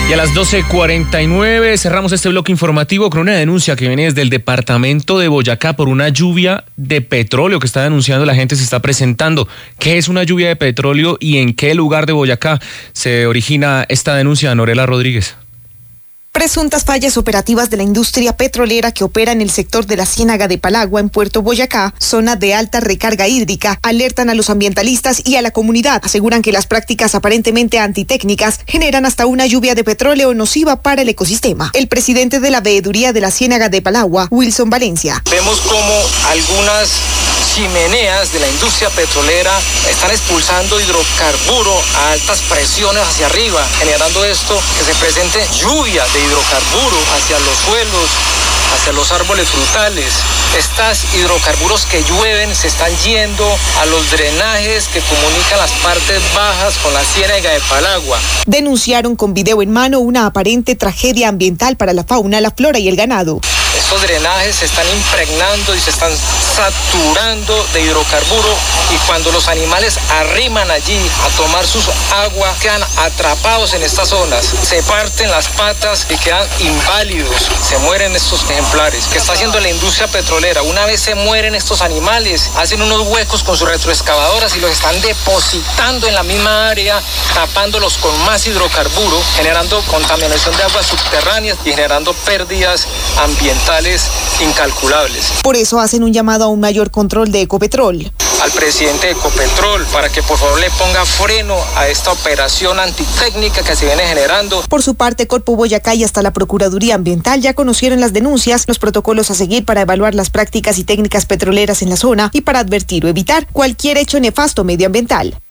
Y a las 12:49 cerramos este bloque informativo con una denuncia que viene desde el departamento de Boyacá por una lluvia de petróleo que está denunciando la gente se está presentando. ¿Qué es una lluvia de petróleo y en qué lugar de Boyacá se origina esta denuncia, Norela Rodríguez? Presuntas fallas operativas de la industria petrolera que opera en el sector de la Ciénaga de Palagua en Puerto Boyacá, zona de alta recarga hídrica, alertan a los ambientalistas y a la comunidad. Aseguran que las prácticas aparentemente antitécnicas generan hasta una lluvia de petróleo nociva para el ecosistema. El presidente de la veeduría de la Ciénaga de Palagua, Wilson Valencia. Vemos como algunas chimeneas de la industria petrolera están expulsando hidrocarburo a altas presiones hacia arriba, generando esto que se presente lluvia de hidrocarburo hacia los suelos, hacia los árboles frutales. Estos hidrocarburos que llueven se están yendo a los drenajes que comunican las partes bajas con la Ciénaga de Palagua. Denunciaron con video en mano una aparente tragedia ambiental para la fauna, la flora y el ganado. Estos drenajes se están impregnando y se están saturando de hidrocarburo y cuando los animales arriman allí a tomar sus aguas quedan atrapados en estas zonas, se parten las patas y quedan inválidos, se mueren estos ejemplares. ¿Qué está haciendo la industria petrolera? Una vez se mueren estos animales, hacen unos huecos con sus retroexcavadoras y los están depositando en la misma área, tapándolos con más hidrocarburo, generando contaminación de aguas subterráneas y generando pérdidas ambientales incalculables. Por eso hacen un llamado a un mayor control de Ecopetrol. Al presidente de Ecopetrol para que por favor le ponga freno a esta operación antitécnica que se viene generando. Por su parte, Corpo Boyacá y hasta la Procuraduría Ambiental ya conocieron las denuncias, los protocolos a seguir para evaluar las prácticas y técnicas petroleras en la zona y para advertir o evitar cualquier hecho nefasto medioambiental.